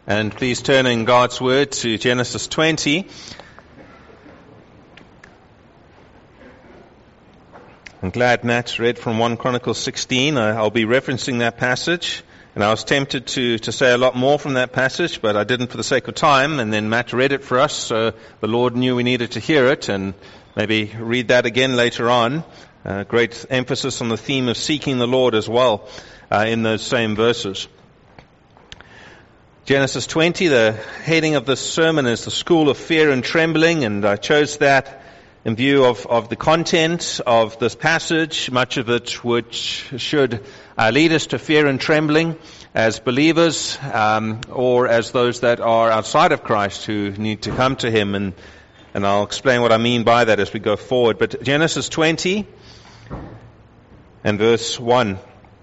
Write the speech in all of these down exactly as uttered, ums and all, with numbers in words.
And please turn in God's Word to Genesis twenty. I'm glad Matt read from First Chronicles sixteen. I'll be referencing that passage. And I was tempted to, to say a lot more from that passage, but I didn't for the sake of time. And then Matt read it for us, so the Lord knew we needed to hear it, and maybe read that again later on. Uh, great emphasis on the theme of seeking the Lord as well uh, in those same verses. Genesis twenty, the heading of this sermon is the School of Fear and Trembling, and I chose that in view of, of the content of this passage, much of it which should uh, lead us to fear and trembling as believers um, or as those that are outside of Christ who need to come to Him, and, and I'll explain what I mean by that as we go forward. But Genesis twenty and verse one.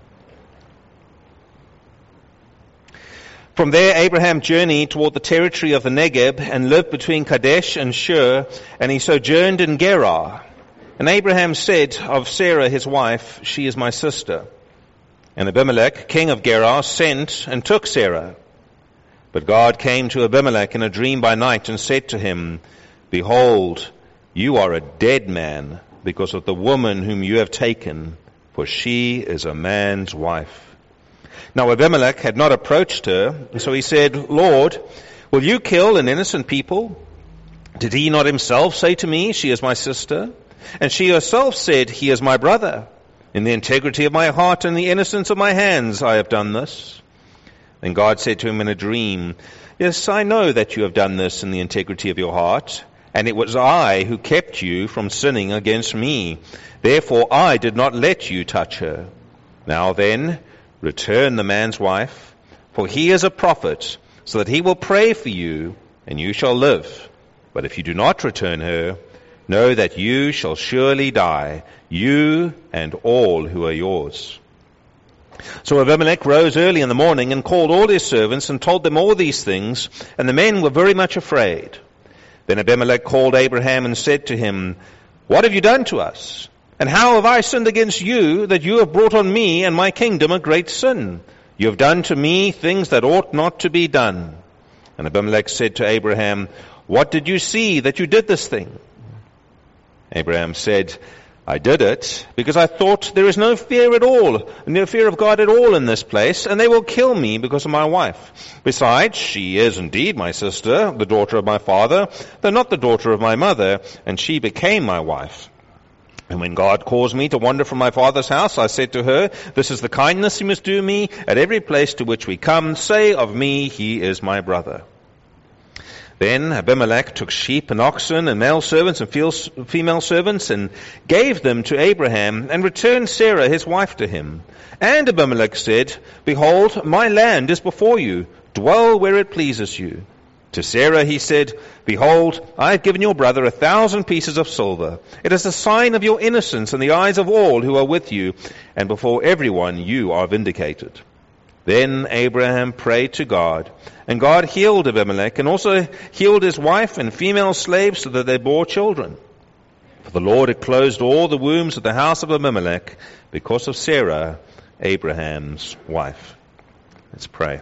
From there Abraham journeyed toward the territory of the Negeb and lived between Kadesh and Shur, and he sojourned in Gerar. And Abraham said of Sarah his wife, "She is my sister." And Abimelech, king of Gerar, sent and took Sarah. But God came to Abimelech in a dream by night and said to him, "Behold, you are a dead man because of the woman whom you have taken, for she is a man's wife." Now Abimelech had not approached her, so he said, "Lord, will you kill an innocent people? Did he not himself say to me, 'She is my sister'? And she herself said, 'He is my brother.' In the integrity of my heart and the innocence of my hands I have done this." Then God said to him in a dream, "Yes, I know that you have done this in the integrity of your heart, and it was I who kept you from sinning against me. Therefore I did not let you touch her. Now then, return the man's wife, for he is a prophet, so that he will pray for you, and you shall live. But if you do not return her, know that you shall surely die, you and all who are yours." So Abimelech rose early in the morning and called all his servants and told them all these things, and the men were very much afraid. Then Abimelech called Abraham and said to him, "What have you done to us? And how have I sinned against you, that you have brought on me and my kingdom a great sin? You have done to me things that ought not to be done." And Abimelech said to Abraham, "What did you see that you did this thing?" Abraham said, "I did it because I thought there is no fear at all, no fear of God at all in this place, and they will kill me because of my wife. Besides, she is indeed my sister, the daughter of my father, though not the daughter of my mother, and she became my wife. And when God caused me to wander from my father's house, I said to her, 'This is the kindness you must do me. At every place to which we come, say of me, he is my brother.' Then Abimelech took sheep and oxen and male servants and female servants and gave them to Abraham and returned Sarah his wife to him. And Abimelech said, 'Behold, my land is before you. Dwell where it pleases you.' To Sarah he said, 'Behold, I have given your brother a thousand pieces of silver. It is a sign of your innocence in the eyes of all who are with you, and before everyone you are vindicated.' Then Abraham prayed to God, and God healed Abimelech, and also healed his wife and female slaves, so that they bore children. For the Lord had closed all the wombs of the house of Abimelech because of Sarah, Abraham's wife." Let's pray.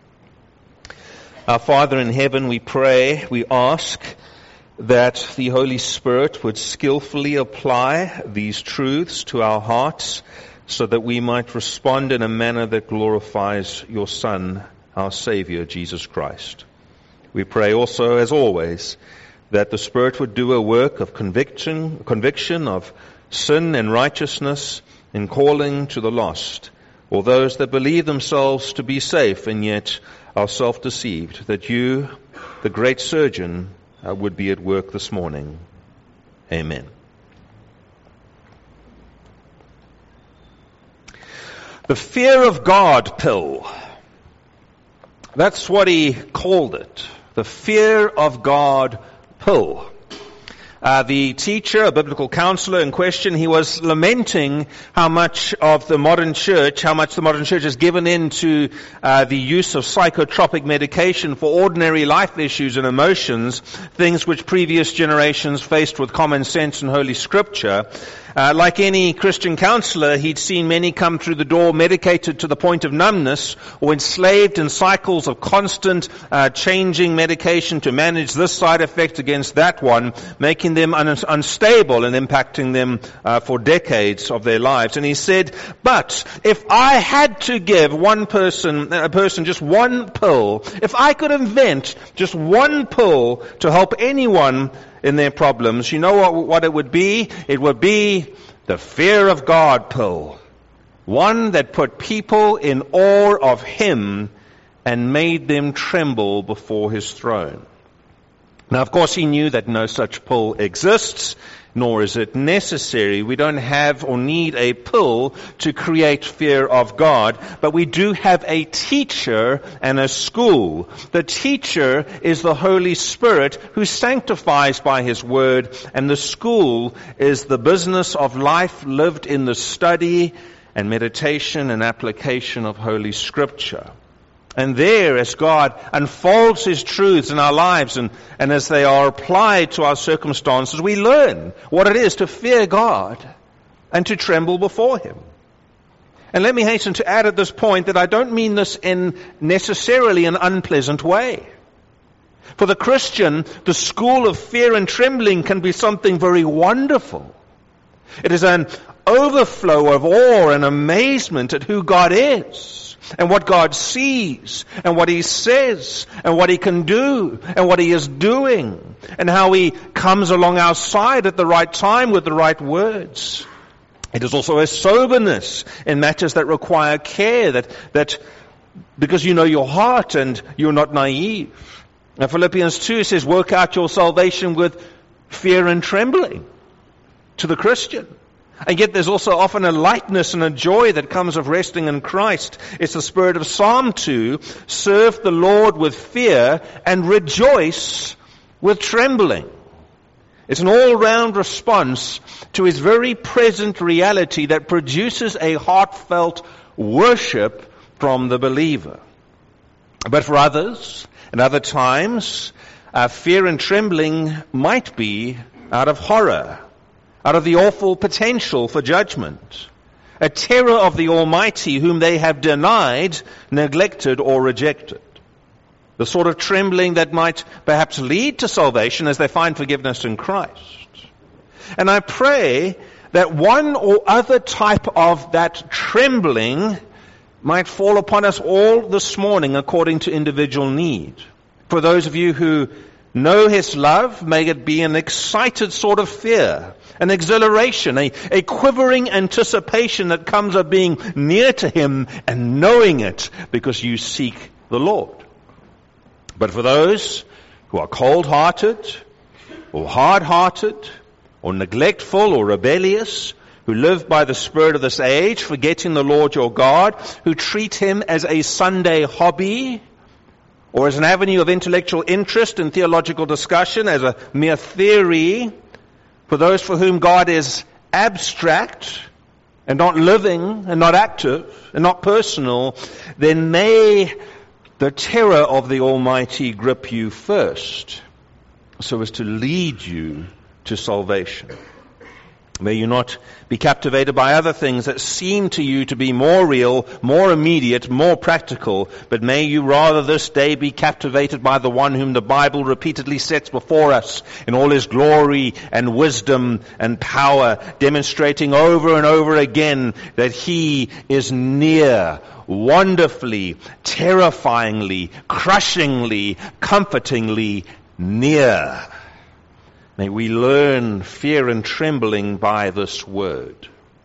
Our Father in heaven, we pray, we ask that the Holy Spirit would skillfully apply these truths to our hearts so that we might respond in a manner that glorifies your Son, our Savior, Jesus Christ. We pray also, as always, that the Spirit would do a work of conviction, conviction of sin and righteousness in calling to the lost, or those that believe themselves to be safe and yet are self-deceived, that you, the great surgeon, uh, would be at work this morning. Amen. The fear of God pill. That's what he called it. The fear of God pill. Uh, the teacher, a biblical counselor in question, he was lamenting how much of the modern church, how much the modern church has given in to uh, the use of psychotropic medication for ordinary life issues and emotions, things which previous generations faced with common sense and Holy Scripture. Uh, like any Christian counselor, he'd seen many come through the door medicated to the point of numbness or enslaved in cycles of constant uh, changing medication to manage this side effect against that one, making them un- unstable and impacting them uh, for decades of their lives. And he said, but if I had to give one person, a person just one pill, if I could invent just one pill to help anyone in their problems, you know what, what it would be? It would be the fear of God pill. One that put people in awe of Him and made them tremble before His throne. Now, of course, he knew that no such pill exists, nor is it necessary. We don't have or need a pill to create fear of God, but we do have a teacher and a school. The teacher is the Holy Spirit who sanctifies by His Word, and the school is the business of life lived in the study and meditation and application of Holy Scripture. And there, as God unfolds His truths in our lives and, and as they are applied to our circumstances, we learn what it is to fear God and to tremble before Him. And let me hasten to add at this point that I don't mean this in necessarily an unpleasant way. For the Christian, the school of fear and trembling can be something very wonderful. It is an overflow of awe and amazement at who God is, and what God sees, and what He says, and what He can do, and what He is doing, and how He comes along our side at the right time with the right words. It is also a soberness in matters that require care, that, that because you know your heart and you're not naive. Now Philippians two says, work out your salvation with fear and trembling to the Christian. And yet there's also often a lightness and a joy that comes of resting in Christ. It's the spirit of Psalm two, serve the Lord with fear and rejoice with trembling. It's an all-round response to His very present reality that produces a heartfelt worship from the believer. But for others, and other times, uh, fear and trembling might be out of horror, out of the awful potential for judgment, a terror of the Almighty whom they have denied, neglected, or rejected. The sort of trembling that might perhaps lead to salvation as they find forgiveness in Christ. And I pray that one or other type of that trembling might fall upon us all this morning according to individual need. For those of you who know His love, may it be an excited sort of fear, an exhilaration, a, a quivering anticipation that comes of being near to Him and knowing it because you seek the Lord. But for those who are cold-hearted or hard-hearted or neglectful or rebellious, who live by the spirit of this age, forgetting the Lord your God, who treat Him as a Sunday hobby, or as an avenue of intellectual interest and theological discussion, as a mere theory, for those for whom God is abstract and not living and not active and not personal, then may the terror of the Almighty grip you first, so as to lead you to salvation. May you not be captivated by other things that seem to you to be more real, more immediate, more practical, but may you rather this day be captivated by the one whom the Bible repeatedly sets before us in all His glory and wisdom and power, demonstrating over and over again that He is near, wonderfully, terrifyingly, crushingly, comfortingly near. May we learn fear and trembling by this word.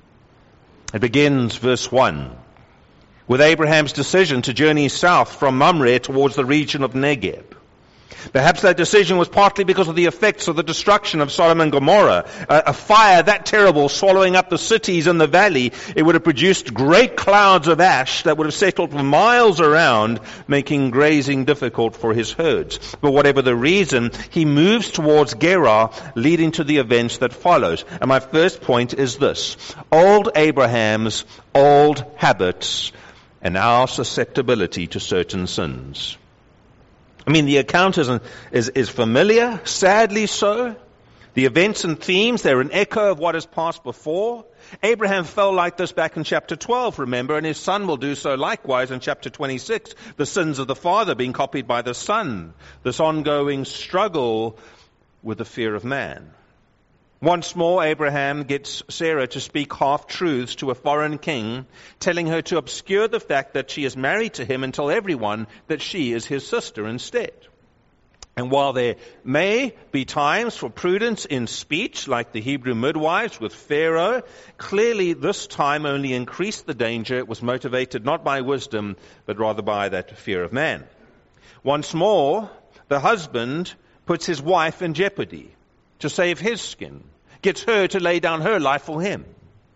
It begins, verse one, with Abraham's decision to journey south from Mamre towards the region of Negeb. Perhaps that decision was partly because of the effects of the destruction of Sodom and Gomorrah. A, a fire that terrible swallowing up the cities in the valley, it would have produced great clouds of ash that would have settled for miles around, making grazing difficult for his herds. But whatever the reason, he moves towards Gerar, leading to the events that follows. And my first point is this: old Abraham's old habits and our susceptibility to certain sins. I mean, the account is, is, is familiar, sadly so. The events and themes, they're an echo of what has passed before. Abraham fell like this back in chapter twelve, remember, and his son will do so likewise in chapter twenty-six. The sins of the father being copied by the son. This ongoing struggle with the fear of man. Once more, Abraham gets Sarah to speak half-truths to a foreign king, telling her to obscure the fact that she is married to him and tell everyone that she is his sister instead. And while there may be times for prudence in speech, like the Hebrew midwives with Pharaoh, clearly this time only increased the danger. It was motivated not by wisdom, but rather by that fear of man. Once more, the husband puts his wife in jeopardy to save his skin, gets her to lay down her life for him.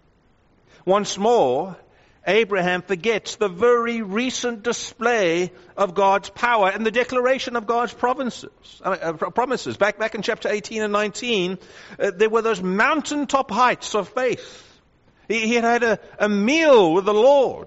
Once more, Abraham forgets the very recent display of God's power and the declaration of God's promises. Uh, promises. Back, back in chapter eighteen and nineteen, uh, there were those mountaintop heights of faith. He, he had had a, a meal with the Lord.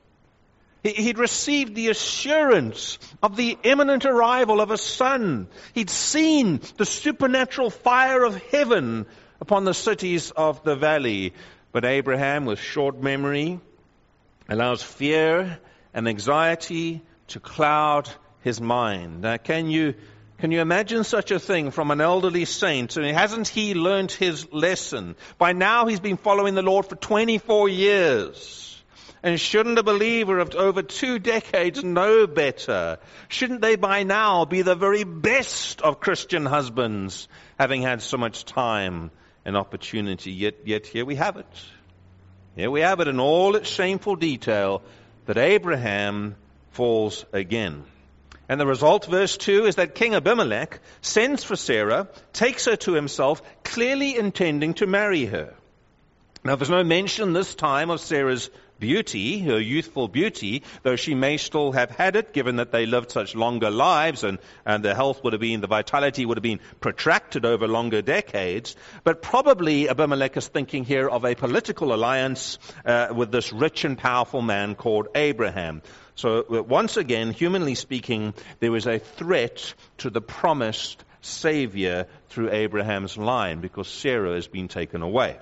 He, he'd received the assurance of the imminent arrival of a son. He'd seen the supernatural fire of heaven upon the cities of the valley. But Abraham, with short memory, allows fear and anxiety to cloud his mind. Now, can you can you imagine such a thing from an elderly saint? I mean, hasn't he learned his lesson? By now, he's been following the Lord for twenty-four years. And shouldn't a believer of over two decades know better? Shouldn't they by now be the very best of Christian husbands, having had so much time and opportunity? Yet, yet here we have it. Here we have it in all its shameful detail, that Abraham falls again. And the result, verse two, is that King Abimelech sends for Sarah, takes her to himself, clearly intending to marry her. Now, there's no mention this time of Sarah's beauty, her youthful beauty, though she may still have had it, given that they lived such longer lives and, and their health would have been, the vitality would have been protracted over longer decades. But probably Abimelech is thinking here of a political alliance uh, with this rich and powerful man called Abraham. So uh, once again, humanly speaking, there was a threat to the promised Savior through Abraham's line, because Sarah has been taken away.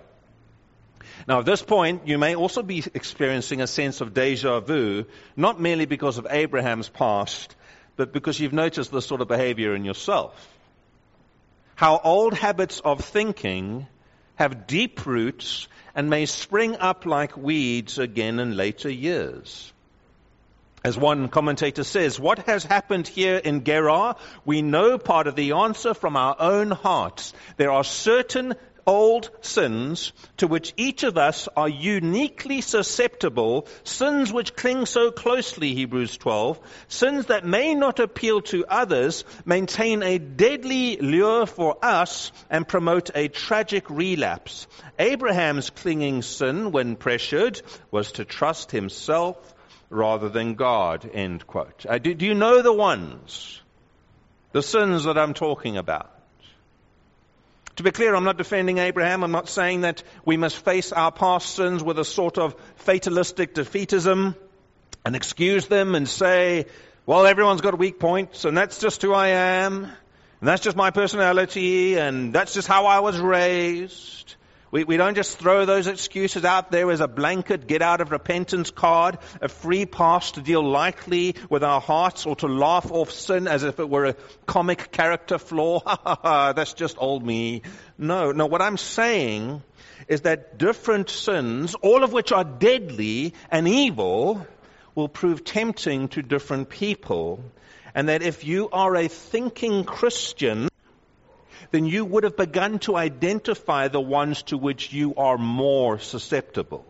Now, at this point, you may also be experiencing a sense of deja vu, not merely because of Abraham's past, but because you've noticed this sort of behavior in yourself. How old habits of thinking have deep roots and may spring up like weeds again in later years. As one commentator says, what has happened here in Gerar? We know part of the answer from our own hearts. There are certain old sins to which each of us are uniquely susceptible, sins which cling so closely, Hebrews twelve, sins that may not appeal to others, maintain a deadly lure for us, and promote a tragic relapse. Abraham's clinging sin, when pressured, was to trust himself rather than God, end quote. Uh, do, do you know the ones, the sins that I'm talking about? To be clear, I'm not defending Abraham. I'm not saying that we must face our past sins with a sort of fatalistic defeatism and excuse them and say, well, everyone's got weak points and that's just who I am and that's just my personality and that's just how I was raised. We, we don't just throw those excuses out there as a blanket get out of repentance card, a free pass to deal lightly with our hearts or to laugh off sin as if it were a comic character flaw. Ha ha ha, that's just old me. No, no, what I'm saying is that different sins, all of which are deadly and evil, will prove tempting to different people. And that if you are a thinking Christian, then you would have begun to identify the ones to which you are more susceptible.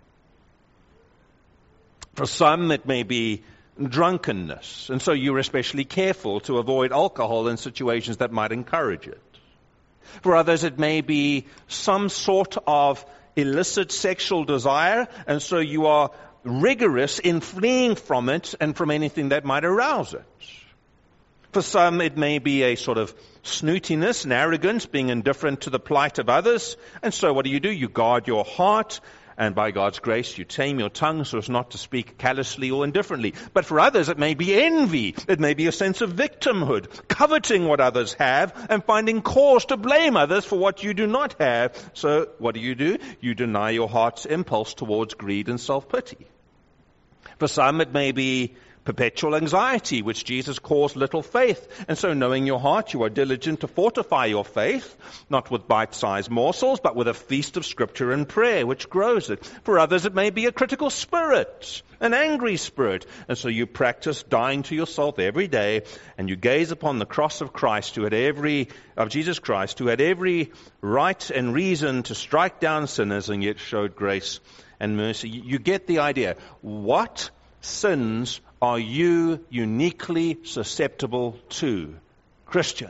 For some, it may be drunkenness, and so you're especially careful to avoid alcohol in situations that might encourage it. For others, it may be some sort of illicit sexual desire, and so you are rigorous in fleeing from it and from anything that might arouse it. For some, it may be a sort of snootiness and arrogance, being indifferent to the plight of others. And so what do you do? You guard your heart And by God's grace, you tame your tongue so as not to speak callously or indifferently. But for others, it may be envy. It may be a sense of victimhood, coveting what others have and finding cause to blame others for what you do not have. So what do you do? You deny your heart's impulse towards greed and self-pity. For some, it may be perpetual anxiety, which Jesus calls little faith. And so knowing your heart, you are diligent to fortify your faith, not with bite-sized morsels, but with a feast of scripture and prayer, which grows it. For others, it may be a critical spirit, an angry spirit. And so you practice dying to yourself every day, and you gaze upon the cross of Christ, who had every, of Jesus Christ, who had every right and reason to strike down sinners, and yet showed grace and mercy. You get the idea. What sins are you uniquely susceptible to, Christian?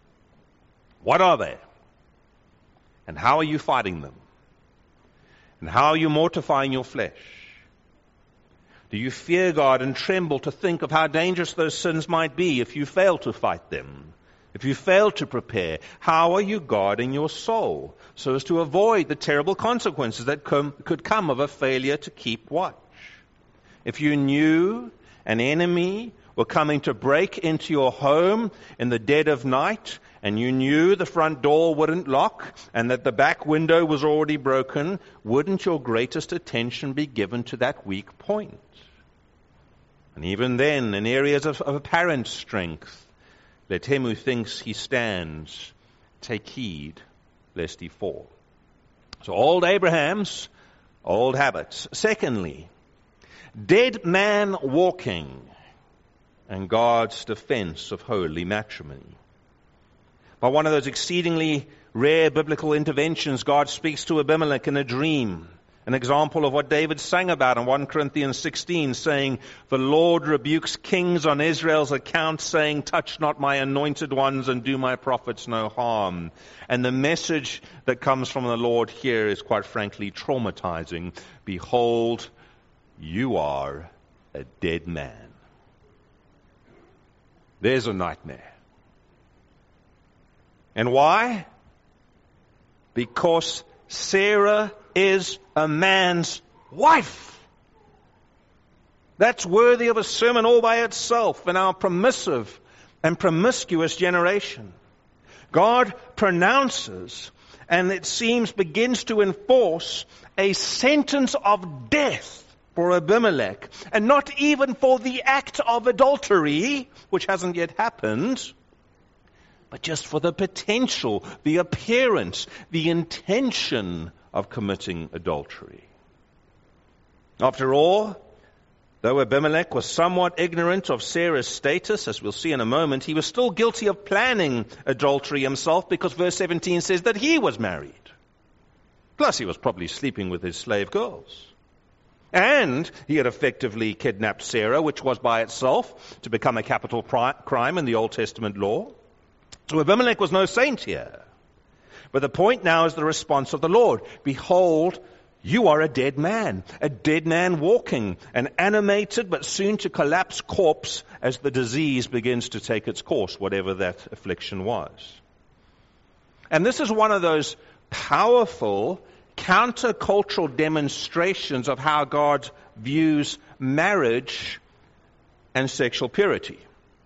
What are they? And how are you fighting them? And how are you mortifying your flesh? Do you fear God and tremble to think of how dangerous those sins might be if you fail to fight them? If you fail to prepare, how are you guarding your soul so as to avoid the terrible consequences that com- could come of a failure to keep watch? If you knew an enemy were coming to break into your home in the dead of night, and you knew the front door wouldn't lock and that the back window was already broken, wouldn't your greatest attention be given to that weak point? And even then, in areas of, of apparent strength, let him who thinks he stands take heed lest he fall. So old Abraham's old habits. Secondly, dead man walking and God's defense of holy matrimony. By one of those exceedingly rare biblical interventions, God speaks to Abimelech in a dream. An example of what David sang about in First Corinthians sixteen, saying, "The Lord rebukes kings on Israel's account, saying, touch not my anointed ones and do my prophets no harm." And the message that comes from the Lord here is quite frankly traumatizing. Behold, you are a dead man. There's a nightmare. And why? Because Sarah is a man's wife. That's worthy of a sermon all by itself in our permissive and promiscuous generation. God pronounces, and it seems begins to enforce, a sentence of death for Abimelech, and not even for the act of adultery, which hasn't yet happened, but just for the potential, the appearance, the intention of committing adultery. After all, though Abimelech was somewhat ignorant of Sarah's status, as we'll see in a moment, he was still guilty of planning adultery himself, because verse seventeen says that he was married. Plus, he was probably sleeping with his slave girls. And he had effectively kidnapped Sarah, which was by itself to become a capital pri- crime in the Old Testament law. So Abimelech was no saint here. But the point now is the response of the Lord. Behold, you are a dead man, a dead man walking, an animated but soon to collapse corpse as the disease begins to take its course, whatever that affliction was. And this is one of those powerful countercultural demonstrations of how God views marriage and sexual purity.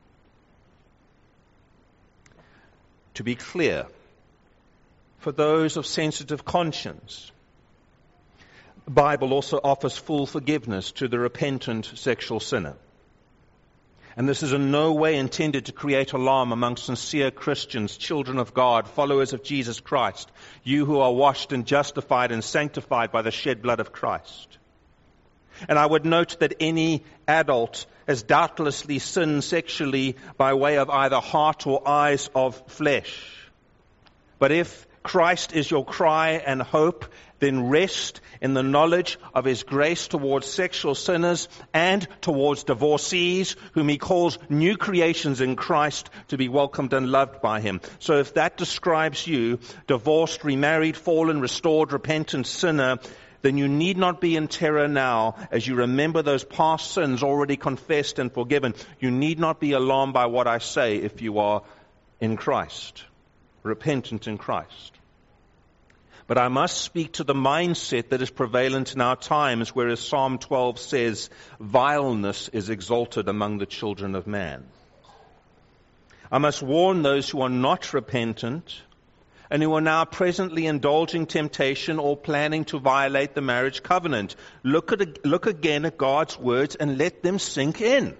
To be clear, for those of sensitive conscience, the Bible also offers full forgiveness to the repentant sexual sinner. And this is in no way intended to create alarm among sincere Christians, children of God, followers of Jesus Christ, you who are washed and justified and sanctified by the shed blood of Christ. And I would note that any adult has doubtlessly sinned sexually by way of either heart or eyes of flesh. But if Christ is your cry and hope, then rest in the knowledge of His grace towards sexual sinners and towards divorcees, whom He calls new creations in Christ to be welcomed and loved by Him. So if that describes you, divorced, remarried, fallen, restored, repentant sinner, then you need not be in terror now as you remember those past sins already confessed and forgiven. You need not be alarmed by what I say if you are in Christ, repentant in Christ. But I must speak to the mindset that is prevalent in our times, whereas Psalm twelve says, vileness is exalted among the children of man. I must warn those who are not repentant and who are now presently indulging temptation or planning to violate the marriage covenant. Look at, look again at God's words and let them sink in.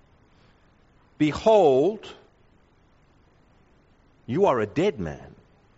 Behold, you are a dead man.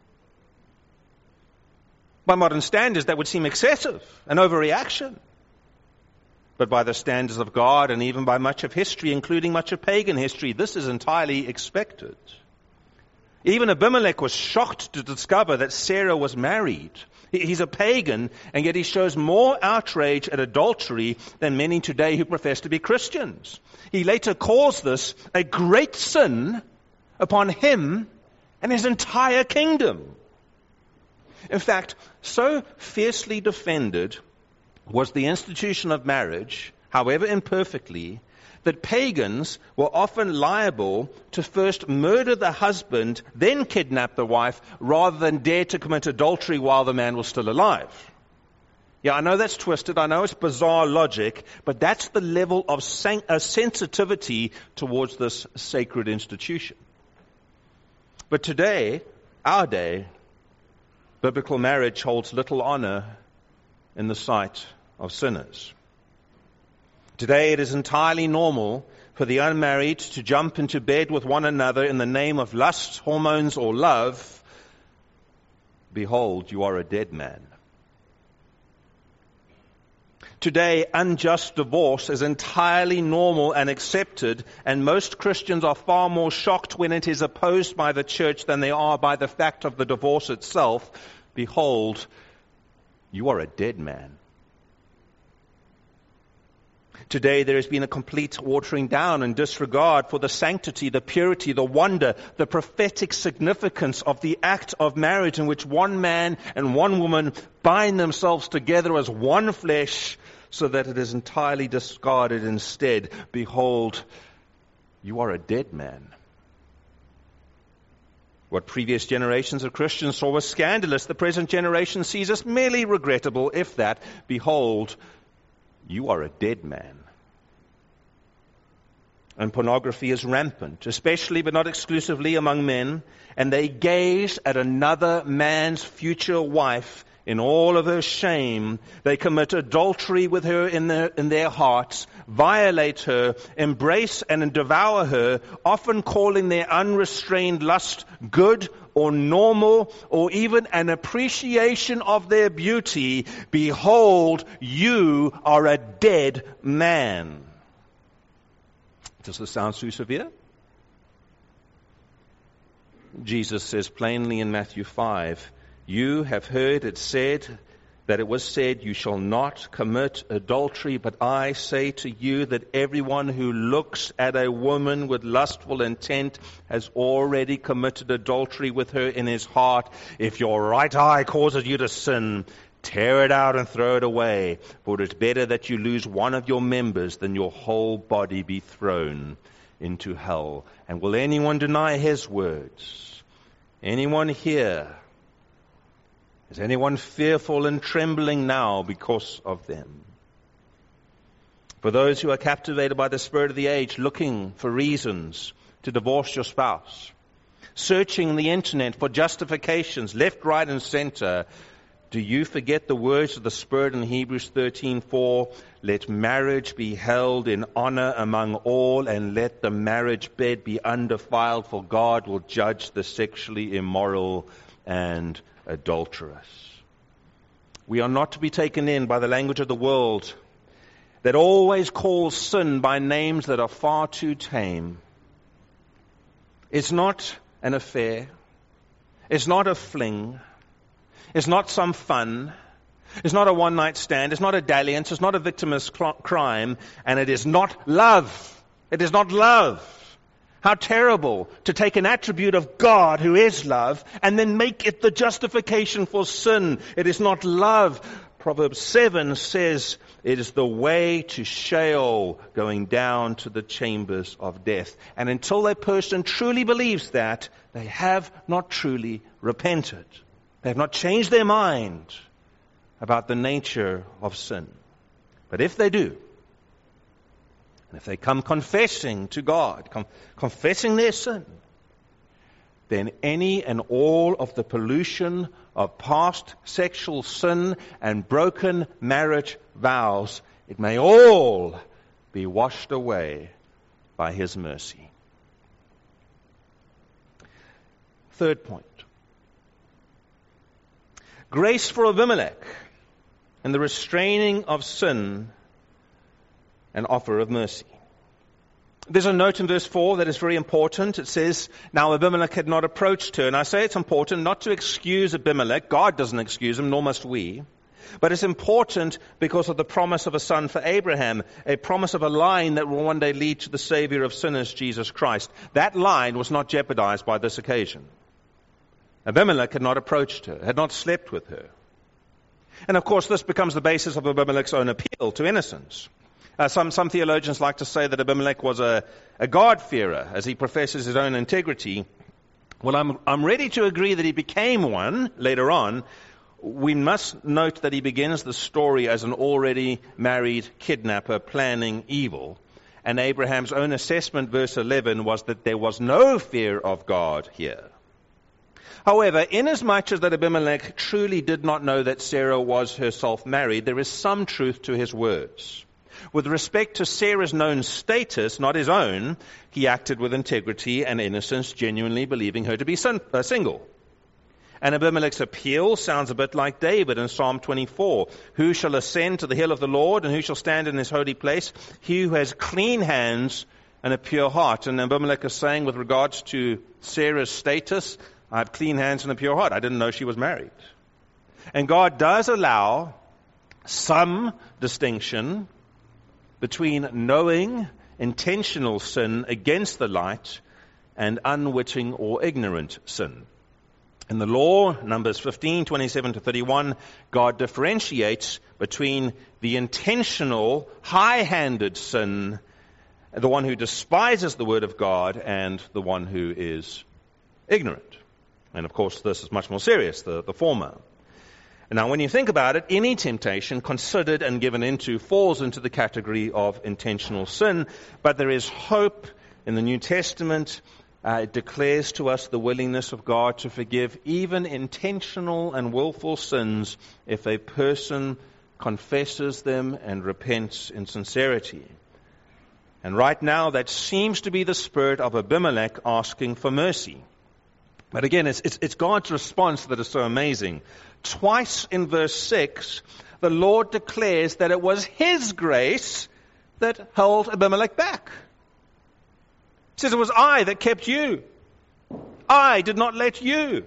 By modern standards, that would seem excessive, an overreaction. But by the standards of God and even by much of history, including much of pagan history, this is entirely expected. Even Abimelech was shocked to discover that Sarah was married. He's a pagan, and yet he shows more outrage at adultery than many today who profess to be Christians. He later calls this a great sin upon him and his entire kingdom. In fact, so fiercely defended was the institution of marriage, however imperfectly, that pagans were often liable to first murder the husband, then kidnap the wife, rather than dare to commit adultery while the man was still alive. Yeah, I know that's twisted, I know it's bizarre logic, but that's the level of san- uh, sensitivity towards this sacred institution. But today, our day, biblical marriage holds little honor in the sight of sinners. Today it is entirely normal for the unmarried to jump into bed with one another in the name of lust, hormones, or love. Behold, you are a dead man. Today, unjust divorce is entirely normal and accepted, and most Christians are far more shocked when it is opposed by the church than they are by the fact of the divorce itself. Behold, you are a dead man. Today there has been a complete watering down and disregard for the sanctity, the purity, the wonder, the prophetic significance of the act of marriage in which one man and one woman bind themselves together as one flesh, so that it is entirely discarded instead. Behold, you are a dead man. What previous generations of Christians saw was scandalous, the present generation sees as merely regrettable, if that. Behold, you are a dead man. And pornography is rampant, especially but not exclusively among men, and they gaze at another man's future wife in all of her shame. They commit adultery with her in their, in their hearts, violate her, embrace and devour her, often calling their unrestrained lust good or normal, or even an appreciation of their beauty. Behold, you are a dead man. Does this sound too severe? Jesus says plainly in Matthew five, you have heard it said, that it was said, you shall not commit adultery, but I say to you that everyone who looks at a woman with lustful intent has already committed adultery with her in his heart. If your right eye causes you to sin, tear it out and throw it away, for it's better that you lose one of your members than your whole body be thrown into hell. And will anyone deny his words? Anyone here? Is anyone fearful and trembling now because of them? For those who are captivated by the spirit of the age, looking for reasons to divorce your spouse, searching the internet for justifications left, right, and center, do you forget the words of the Spirit in Hebrews thirteen four? Let marriage be held in honor among all, and let the marriage bed be undefiled, for God will judge the sexually immoral and adulterous. We are not to be taken in by the language of the world that always calls sin by names that are far too tame. It's not an affair. It's not a fling. It's not some fun. It's not a one-night stand. It's not a dalliance. It's not a victimless cl- crime. And it is not love. It is not love. How terrible to take an attribute of God, who is love, and then make it the justification for sin. It is not love. Proverbs seven says it is the way to Sheol, going down to the chambers of death. And until a person truly believes that, they have not truly repented. They have not changed their mind about the nature of sin. But if they do, and if they come confessing to God, com- confessing their sin, then any and all of the pollution of past sexual sin and broken marriage vows, it may all be washed away by His mercy. Third point. Grace for Abimelech and the restraining of sin and offer of mercy. There's a note in verse four that is very important. It says, now Abimelech had not approached her. And I say it's important not to excuse Abimelech. God doesn't excuse him, nor must we. But it's important because of the promise of a son for Abraham, a promise of a line that will one day lead to the Savior of sinners, Jesus Christ. That line was not jeopardized by this occasion. Abimelech had not approached her, had not slept with her. And of course, this becomes the basis of Abimelech's own appeal to innocence. Uh, some, some theologians like to say that Abimelech was a, a God-fearer, as he professes his own integrity. Well, I'm, I'm ready to agree that he became one later on. We must note that he begins the story as an already married kidnapper planning evil. And Abraham's own assessment, verse eleven, was that there was no fear of God here. However, inasmuch as that Abimelech truly did not know that Sarah was herself married, there is some truth to his words. With respect to Sarah's known status, not his own, he acted with integrity and innocence, genuinely believing her to be sin- uh, single. And Abimelech's appeal sounds a bit like David in Psalm twenty-four. Who shall ascend to the hill of the Lord, and who shall stand in his holy place? He who has clean hands and a pure heart. And Abimelech is saying with regards to Sarah's status, I have clean hands and a pure heart. I didn't know she was married. And God does allow some distinction between knowing intentional sin against the light and unwitting or ignorant sin. In the law, Numbers fifteen, twenty-seven to thirty-one, God differentiates between the intentional, high-handed sin, the one who despises the word of God, and the one who is ignorant. And of course, this is much more serious, the, the former. Now, when you think about it, any temptation considered and given into falls into the category of intentional sin. But there is hope in the New Testament. Uh, it declares to us the willingness of God to forgive even intentional and willful sins if a person confesses them and repents in sincerity. And right now, that seems to be the spirit of Abimelech asking for mercy. But again, it's, it's, it's God's response that is so amazing. Twice in verse six, the Lord declares that it was His grace that held Abimelech back. He says, it was I that kept you. I did not let you.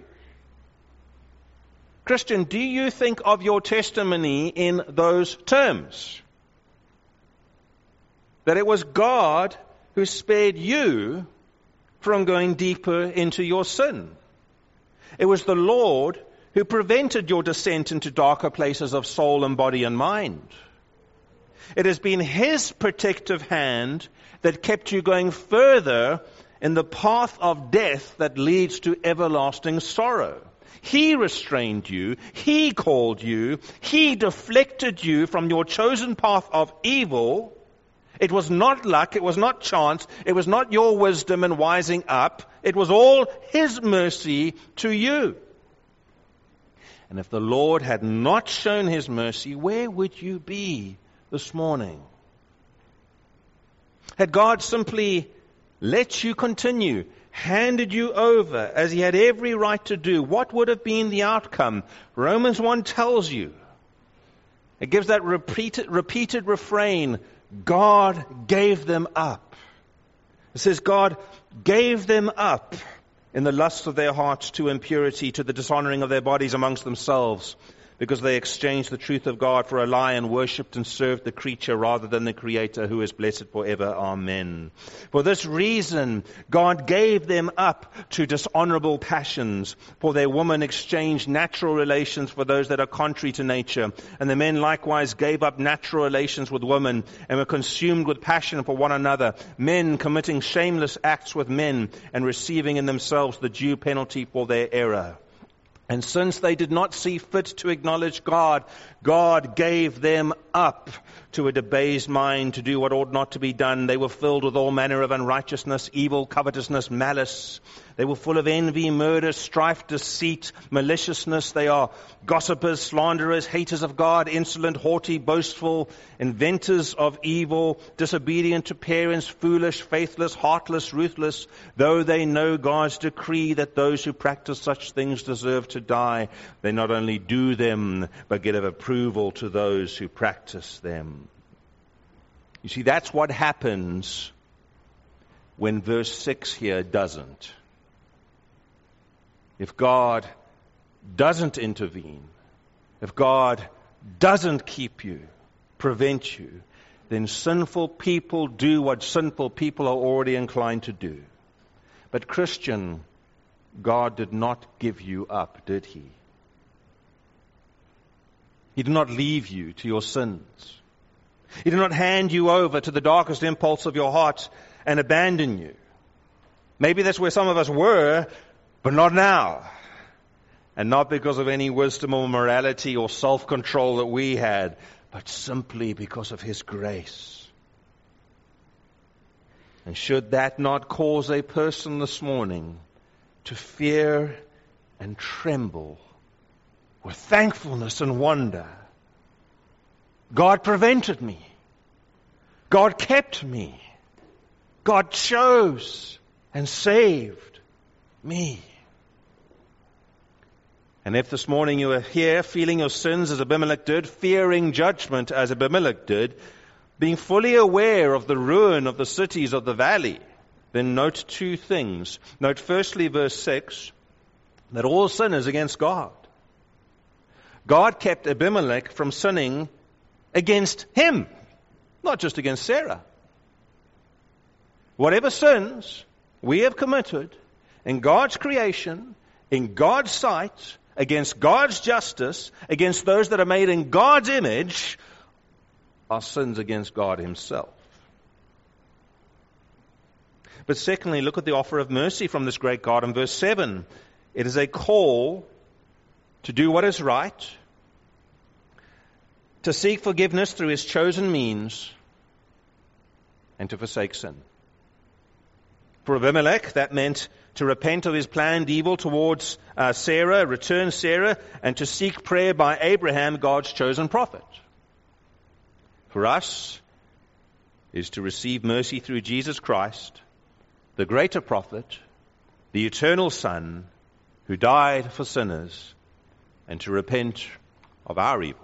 Christian, do you think of your testimony in those terms? That it was God who spared you from going deeper into your sin. It was the Lord who prevented your descent into darker places of soul and body and mind. It has been His protective hand that kept you going further in the path of death that leads to everlasting sorrow. He restrained you. He called you. He deflected you from your chosen path of evil. It was not luck. It was not chance. It was not your wisdom and wising up. It was all His mercy to you. And if the Lord had not shown His mercy, where would you be this morning? Had God simply let you continue, handed you over as He had every right to do, what would have been the outcome? Romans one tells you. It gives that repeated, repeated refrain, God gave them up. It says God gave them up in the lusts of their hearts to impurity, to the dishonoring of their bodies amongst themselves, because they exchanged the truth of God for a lie and worshipped and served the creature rather than the Creator, who is blessed forever. Amen. For this reason, God gave them up to dishonorable passions. For their women exchanged natural relations for those that are contrary to nature. And the men likewise gave up natural relations with women and were consumed with passion for one another, men committing shameless acts with men and receiving in themselves the due penalty for their error. And since they did not see fit to acknowledge God, God gave them up to a debased mind to do what ought not to be done. They were filled with all manner of unrighteousness, evil, covetousness, malice. They were full of envy, murder, strife, deceit, maliciousness. They are gossipers, slanderers, haters of God, insolent, haughty, boastful, inventors of evil, disobedient to parents, foolish, faithless, heartless, ruthless. Though they know God's decree that those who practice such things deserve to die, they not only do them, but give approval to those who practice them. You see, that's what happens when verse six here doesn't. If God doesn't intervene, if God doesn't keep you, prevent you, then sinful people do what sinful people are already inclined to do. But Christian, God did not give you up, did He? He did not leave you to your sins. He did not hand you over to the darkest impulse of your heart and abandon you. Maybe that's where some of us were, but not now. And not because of any wisdom or morality or self-control that we had, but simply because of His grace. And should that not cause a person this morning to fear and tremble with thankfulness and wonder? God prevented me. God kept me. God chose and saved me. And if this morning you are here feeling your sins as Abimelech did, fearing judgment as Abimelech did, being fully aware of the ruin of the cities of the valley, then note two things. Note firstly, verse six, that all sin is against God. God kept Abimelech from sinning against him, not just against Sarah. Whatever sins we have committed in God's creation, in God's sight, against God's justice, against those that are made in God's image, are sins against God Himself. But secondly, look at the offer of mercy from this great God in verse seven. It is a call to do what is right, to seek forgiveness through His chosen means, and to forsake sin. For Abimelech, that meant to repent of his planned evil towards uh, Sarah, return Sarah, and to seek prayer by Abraham, God's chosen prophet. For us, is to receive mercy through Jesus Christ, the greater prophet, the eternal Son, who died for sinners, and to repent of our evil.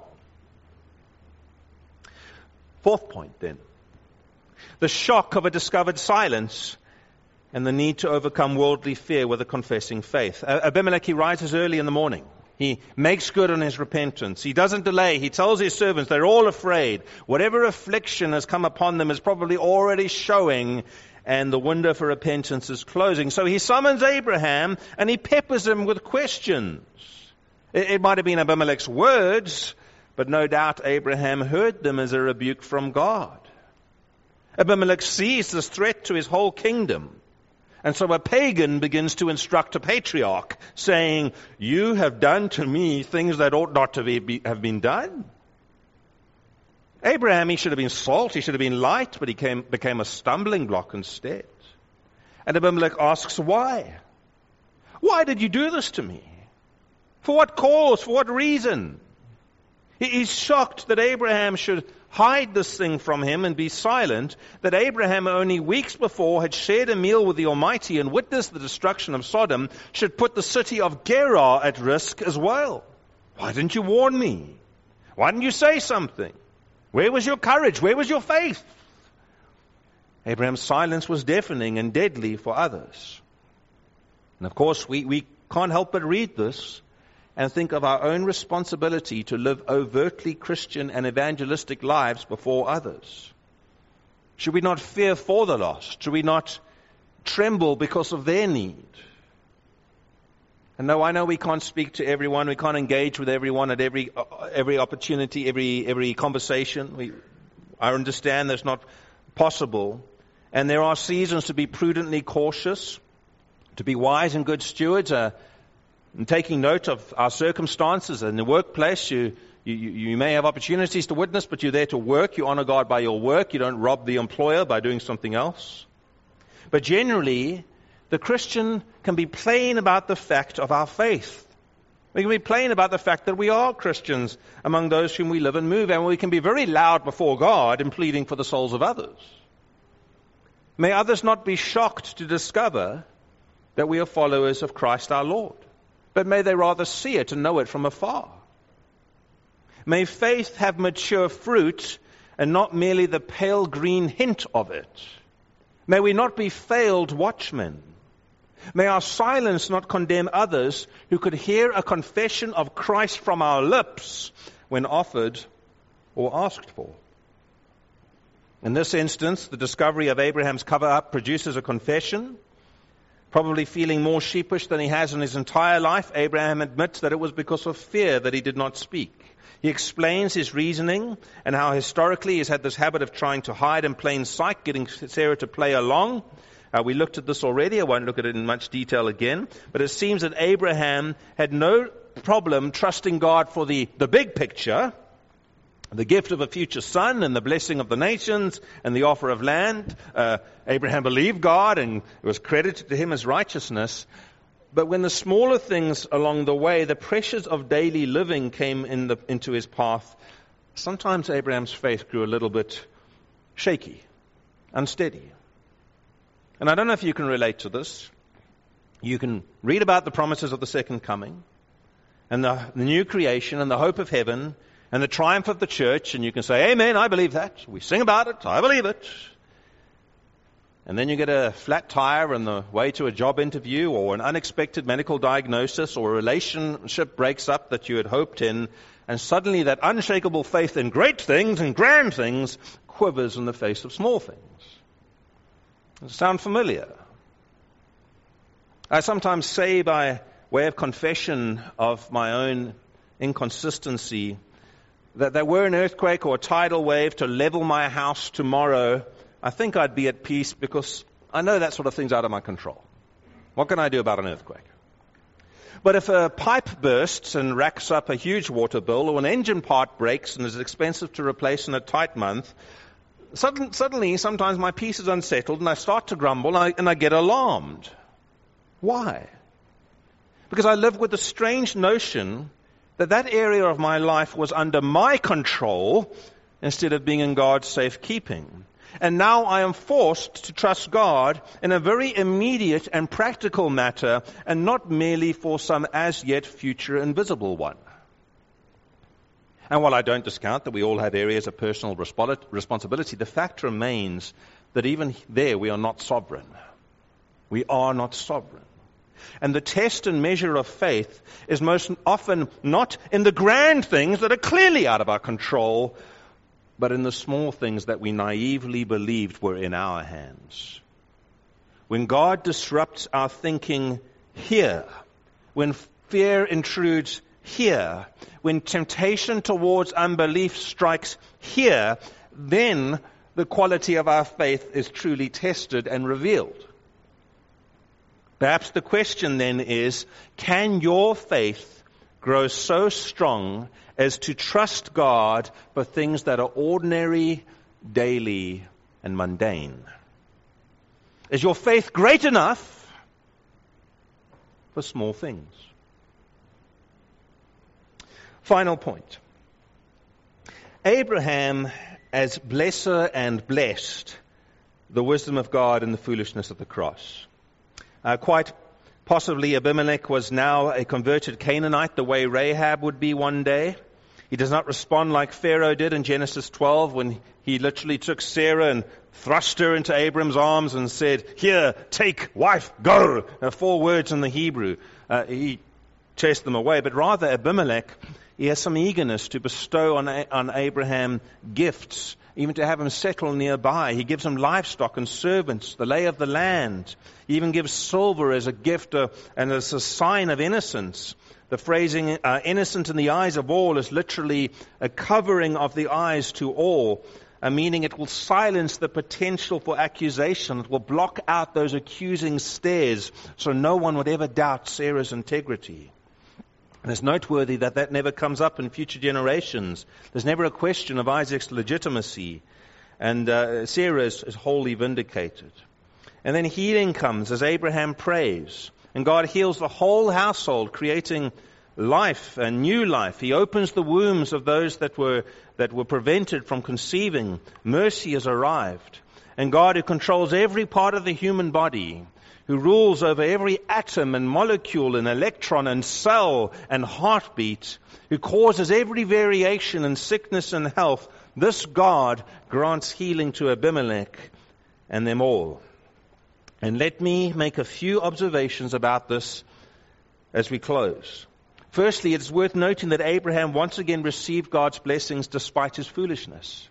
Fourth point then, the shock of a discovered silence and the need to overcome worldly fear with a confessing faith. Abimelech, he rises early in the morning. He makes good on his repentance. He doesn't delay. He tells his servants they're all afraid. Whatever affliction has come upon them is probably already showing, and the window for repentance is closing. So he summons Abraham and he peppers him with questions. It, it might have been Abimelech's words, but no doubt Abraham heard them as a rebuke from God. Abimelech sees this threat to his whole kingdom. And so a pagan begins to instruct a patriarch, saying, "You have done to me things that ought not to be, have been done." Abraham, he should have been salt, he should have been light, but he came, became a stumbling block instead. And Abimelech asks, why? Why did you do this to me? For what cause? For what reason? He's shocked that Abraham should hide this thing from him and be silent, that Abraham only weeks before had shared a meal with the Almighty and witnessed the destruction of Sodom, should put the city of Gerar at risk as well. Why didn't you warn me? Why didn't you say something? Where was your courage? Where was your faith? Abraham's silence was deafening and deadly for others. And of course, we, we can't help but read this and think of our own responsibility to live overtly Christian and evangelistic lives before others. Should we not fear for the lost? Should we not tremble because of their need? And no, I know we can't speak to everyone. We can't engage with everyone at every every opportunity, every every conversation. We, I understand that's not possible. And there are seasons to be prudently cautious, to be wise and good stewards. Uh, And taking note of our circumstances in the workplace, you, you, you may have opportunities to witness, but you're there to work. You honor God by your work. You don't rob the employer by doing something else. But generally, the Christian can be plain about the fact of our faith. We can be plain about the fact that we are Christians among those whom we live and move, and we can be very loud before God in pleading for the souls of others. May others not be shocked to discover that we are followers of Christ our Lord, but may they rather see it and know it from afar. May faith have mature fruit and not merely the pale green hint of it. May we not be failed watchmen. May our silence not condemn others who could hear a confession of Christ from our lips when offered or asked for. In this instance, the discovery of Abraham's cover-up produces a confession. Probably feeling more sheepish than he has in his entire life, Abraham admits that it was because of fear that he did not speak. He explains his reasoning and how historically he's had this habit of trying to hide in plain sight, getting Sarah to play along. Uh, we looked at this already. I won't look at it in much detail again. But it seems that Abraham had no problem trusting God for the, the big picture, the gift of a future son and the blessing of the nations and the offer of land. Uh, Abraham believed God and it was credited to him as righteousness. But when the smaller things along the way, the pressures of daily living came in the, into his path, sometimes Abraham's faith grew a little bit shaky, unsteady. And I don't know if you can relate to this. You can read about the promises of the second coming and the, the new creation and the hope of heaven and the triumph of the church, and you can say, amen, I believe that. We sing about it, I believe it. And then you get a flat tire on the way to a job interview or an unexpected medical diagnosis or a relationship breaks up that you had hoped in, and suddenly that unshakable faith in great things and grand things quivers in the face of small things. Does it sound familiar? I sometimes say by way of confession of my own inconsistency that there were an earthquake or a tidal wave to level my house tomorrow, I think I'd be at peace because I know that sort of thing's out of my control. What can I do about an earthquake? But if a pipe bursts and racks up a huge water bill, or an engine part breaks and is expensive to replace in a tight month, Sudden, suddenly, sometimes my peace is unsettled and I start to grumble and I, and I get alarmed. Why? Because I live with the strange notion that that area of my life was under my control instead of being in God's safekeeping. And now I am forced to trust God in a very immediate and practical matter and not merely for some as yet future invisible one. And while I don't discount that we all have areas of personal responsibility, the fact remains that even there we are not sovereign. We are not sovereign. And the test and measure of faith is most often not in the grand things that are clearly out of our control, but in the small things that we naively believed were in our hands. When God disrupts our thinking here, when fear intrudes here, when temptation towards unbelief strikes here, then the quality of our faith is truly tested and revealed. Perhaps the question then is, can your faith grow so strong as to trust God for things that are ordinary, daily, and mundane? Is your faith great enough for small things? Final point. Abraham, as blesser and blessed, the wisdom of God and the foolishness of the cross. Uh, quite possibly Abimelech was now a converted Canaanite the way Rahab would be one day. He does not respond like Pharaoh did in Genesis twelve when he literally took Sarah and thrust her into Abram's arms and said, "Here, take, wife, go." Uh, four words in the Hebrew. Uh, he chased them away, but rather Abimelech, he has some eagerness to bestow on, on Abraham gifts, even to have him settle nearby. He gives him livestock and servants, the lay of the land. He even gives silver as a gift uh, and as a sign of innocence. The phrasing, uh, innocent in the eyes of all, is literally a covering of the eyes to all, uh, meaning it will silence the potential for accusation. It will block out those accusing stares so no one would ever doubt Sarah's integrity. And it's noteworthy that that never comes up in future generations. There's never a question of Isaac's legitimacy. And uh, Sarah is, is wholly vindicated. And then healing comes as Abraham prays. And God heals the whole household, creating life and new life. He opens the wombs of those that were that were prevented from conceiving. Mercy has arrived. And God, who controls every part of the human body, who rules over every atom and molecule and electron and cell and heartbeat, who causes every variation in sickness and health, this God grants healing to Abimelech and them all. And let me make a few observations about this as we close. Firstly, it's worth noting that Abraham once again received God's blessings despite his foolishness.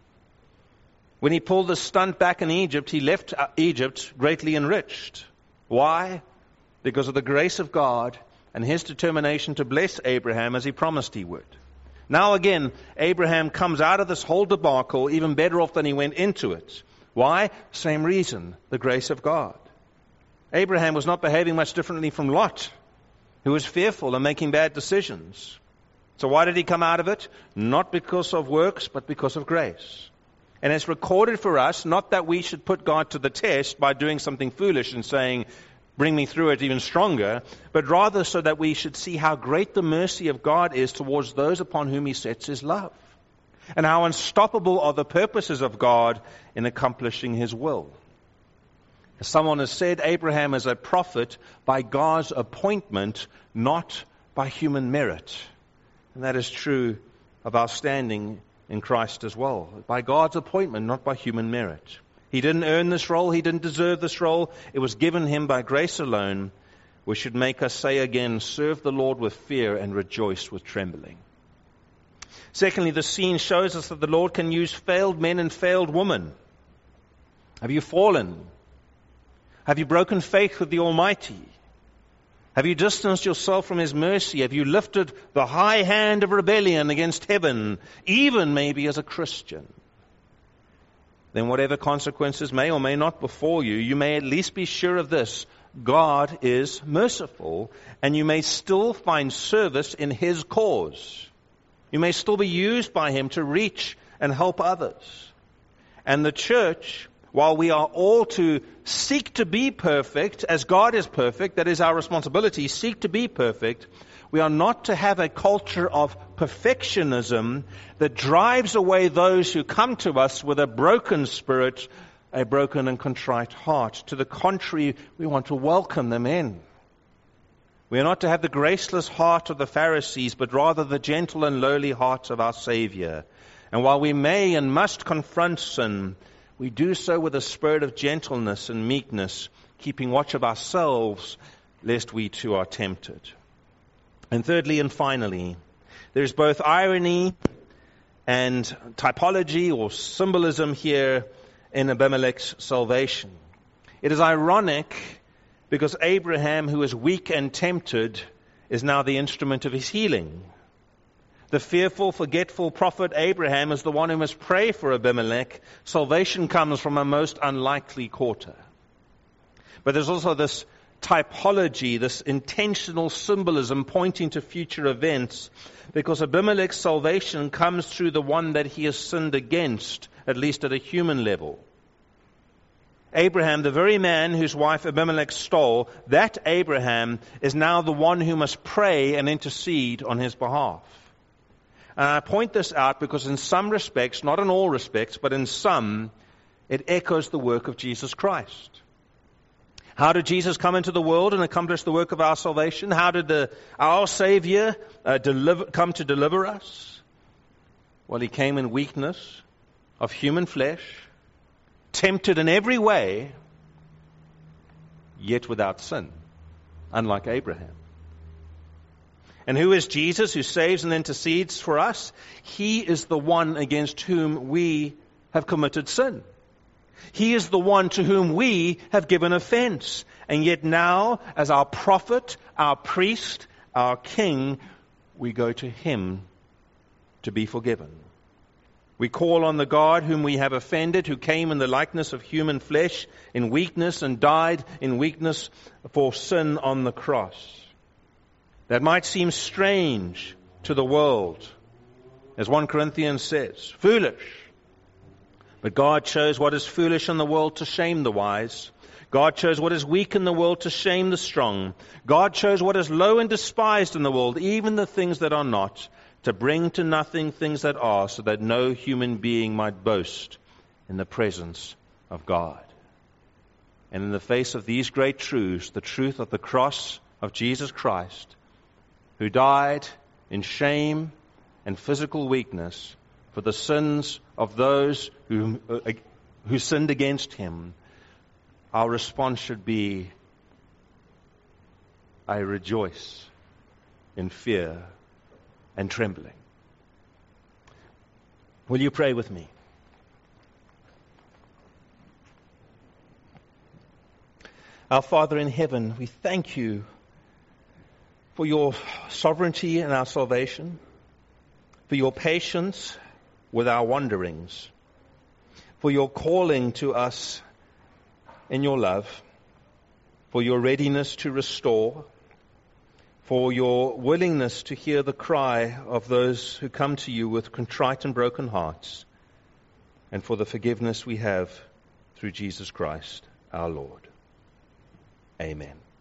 When he pulled the stunt back in Egypt, he left Egypt greatly enriched. Why? Because of the grace of God and his determination to bless Abraham as he promised he would. Now again, Abraham comes out of this whole debacle even better off than he went into it. Why? Same reason, the grace of God. Abraham was not behaving much differently from Lot, who was fearful and making bad decisions. So why did he come out of it? Not because of works, but because of grace. And it's recorded for us, not that we should put God to the test by doing something foolish and saying, bring me through it even stronger, but rather so that we should see how great the mercy of God is towards those upon whom he sets his love, and how unstoppable are the purposes of God in accomplishing his will. As someone has said, Abraham is a prophet by God's appointment, not by human merit. And that is true of our standing in Christ as well. By God's appointment, not by human merit. He didn't earn this role. He didn't deserve this role. It was given him by grace alone, which should make us say again, serve the Lord with fear and rejoice with trembling. Secondly, the scene shows us that the Lord can use failed men and failed women. Have you fallen? Have you broken faith with the Almighty? Have you distanced yourself from his mercy? Have you lifted the high hand of rebellion against heaven, even maybe as a Christian? Then whatever consequences may or may not befall you, you may at least be sure of this: God is merciful, and you may still find service in his cause. You may still be used by him to reach and help others. And the church, while we are all to seek to be perfect, as God is perfect, that is our responsibility, seek to be perfect, we are not to have a culture of perfectionism that drives away those who come to us with a broken spirit, a broken and contrite heart. To the contrary, we want to welcome them in. We are not to have the graceless heart of the Pharisees, but rather the gentle and lowly heart of our Savior. And while we may and must confront sin, we do so with a spirit of gentleness and meekness, keeping watch of ourselves, lest we too are tempted. And thirdly and finally, there's both irony and typology or symbolism here in Abimelech's salvation. It is ironic because Abraham, who is weak and tempted, is now the instrument of his healing. The fearful, forgetful prophet Abraham is the one who must pray for Abimelech. Salvation comes from a most unlikely quarter. But there's also this typology, this intentional symbolism pointing to future events, because Abimelech's salvation comes through the one that he has sinned against, at least at a human level. Abraham, the very man whose wife Abimelech stole, that Abraham is now the one who must pray and intercede on his behalf. And I point this out because in some respects, not in all respects, but in some, it echoes the work of Jesus Christ. How did Jesus come into the world and accomplish the work of our salvation? How did the, our Savior uh, deliver, come to deliver us? Well, he came in weakness of human flesh, tempted in every way, yet without sin, unlike Abraham. And who is Jesus who saves and intercedes for us? He is the one against whom we have committed sin. He is the one to whom we have given offense. And yet now, as our prophet, our priest, our king, we go to him to be forgiven. We call on the God whom we have offended, who came in the likeness of human flesh, in weakness, and died in weakness for sin on the cross. that might seem strange to the world. As First Corinthians says, foolish. But God chose what is foolish in the world to shame the wise. God chose what is weak in the world to shame the strong. God chose what is low and despised in the world, even the things that are not, to bring to nothing things that are, so that no human being might boast in the presence of God. And in the face of these great truths, the truth of the cross of Jesus Christ, who died in shame and physical weakness for the sins of those who, uh, who sinned against him, our response should be, I rejoice in fear and trembling. Will you pray with me? Our Father in heaven, we thank you for your sovereignty in our salvation, for your patience with our wanderings, for your calling to us in your love, for your readiness to restore, for your willingness to hear the cry of those who come to you with contrite and broken hearts, and for the forgiveness we have through Jesus Christ, our Lord. Amen.